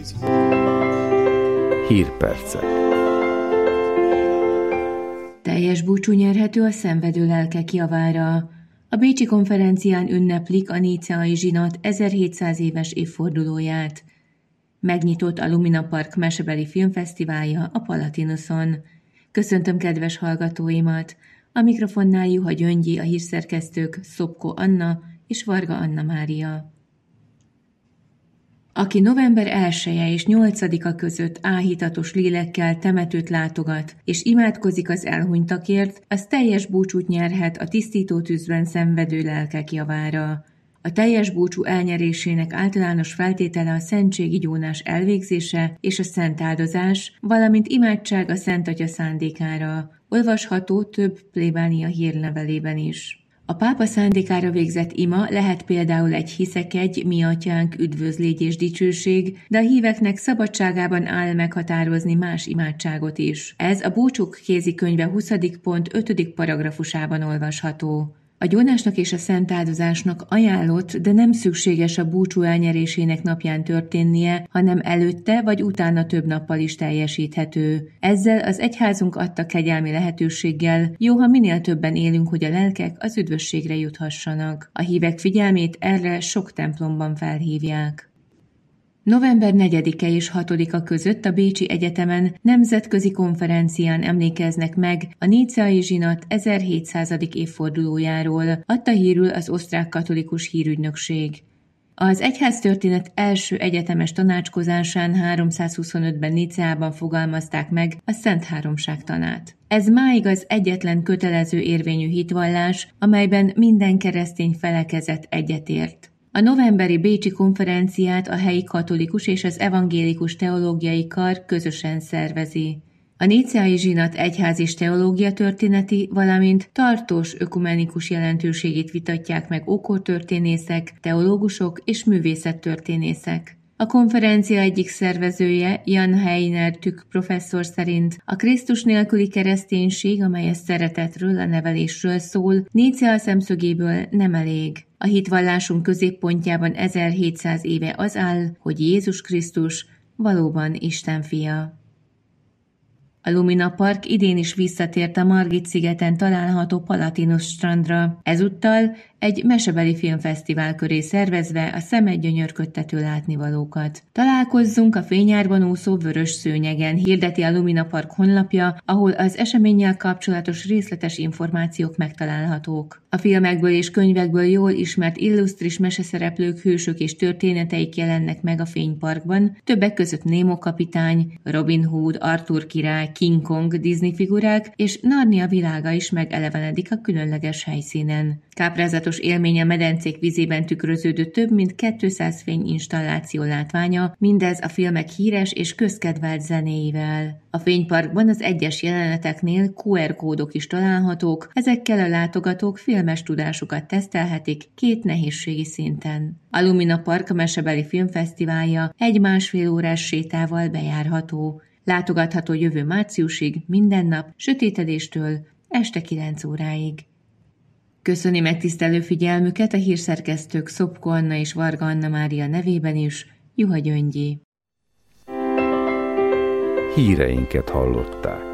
Hírpercek. Teljes búcsú nyerhető a szenvedő lelkek javára. A bécsi konferencián ünneplik a Níceai zsinat 1700 éves évfordulóját. Megnyitott a Lumina Park mesebeli filmfesztiválja a Palatinoson. Köszöntöm kedves hallgatóimat! A mikrofonnál Juha Gyöngyi, a hírszerkesztők Szopko Anna és Varga Anna Mária. Aki november 1-e és 8-a között áhítatos lélekkel temetőt látogat, és imádkozik az elhunytakért, az teljes búcsút nyerhet a tisztító tűzben szenvedő lelkek javára. A teljes búcsú elnyerésének általános feltétele a szentségi gyónás elvégzése és a szent áldozás, valamint imádság a Szent Atya szándékára. Olvasható több plébánia hírlevelében is. A pápa szándékára végzett ima lehet például egy hiszekedj, mi atyánk, üdvözlégy és dicsőség, de a híveknek szabadságában áll meghatározni más imádságot is. Ez a Búcsúk kézikönyve 20. pont 5. paragrafusában olvasható. A gyónásnak és a szent áldozásnak ajánlott, de nem szükséges a búcsú elnyerésének napján történnie, hanem előtte vagy utána több nappal is teljesíthető. Ezzel az egyházunk adta kegyelmi lehetőséggel, jó, ha minél többen élünk, hogy a lelkek az üdvösségre juthassanak. A hívek figyelmét erre sok templomban felhívják. November 4-e és 6-a között a Bécsi Egyetemen nemzetközi konferencián emlékeznek meg a Níceai zsinat 1700. évfordulójáról, adta hírül az osztrák katolikus hírügynökség. Az egyháztörténet első egyetemes tanácskozásán 325-ben Niceában fogalmazták meg a Szent Háromság tanát. Ez máig az egyetlen kötelező érvényű hitvallás, amelyben minden keresztény felekezet egyetért. A novemberi bécsi konferenciát a helyi katolikus és az evangélikus teológiai kar közösen szervezi. A Níceai zsinat egyház és teológia történeti, valamint tartós ökumenikus jelentőségét vitatják meg ókortörténészek, teológusok és művészettörténészek. A konferencia egyik szervezője, Jan Heiner Tük professzor szerint a Krisztus nélküli kereszténység, amely a szeretetről, a nevelésről szól, Nícea szemszögéből nem elég. A hitvallásunk középpontjában 1700 éve az áll, hogy Jézus Krisztus valóban Isten fia. A Lumina Park idén is visszatért a Margit-szigeten található Palatinos strandra, ezúttal egy mesebeli filmfesztivál köré szervezve a szemet gyönyörködtető látnivalókat. Találkozzunk a fényárban úszó vörös szőnyegen, hirdeti a Lumina Park honlapja, ahol az eseménnyel kapcsolatos részletes információk megtalálhatók. A filmekből és könyvekből jól ismert illusztris meseszereplők, hősök és történeteik jelennek meg a fényparkban, többek között Nemo kapitány, Robin Hood, Arthur király, King Kong Disney figurák és Narnia világa is megelevenedik a különleges helyszínen. Káprázatos élmény a medencék vízében tükröződő több mint 200 fényinstalláció látványa, mindez a filmek híres és közkedvelt zenéivel. A fényparkban az egyes jeleneteknél QR kódok is találhatók, ezekkel a látogatók filmes tudásukat tesztelhetik 2 nehézségi szinten. A Lumina Park mesebeli filmfesztiválja 1,5 órás sétával bejárható. Látogatható jövő márciusig, minden nap, sötétedéstől este 9 óráig. Köszöni megtisztelő figyelmüket a hírszerkesztők Szopko Anna és Varga Anna Mária nevében is, Juha Gyöngyi. Híreinket hallották.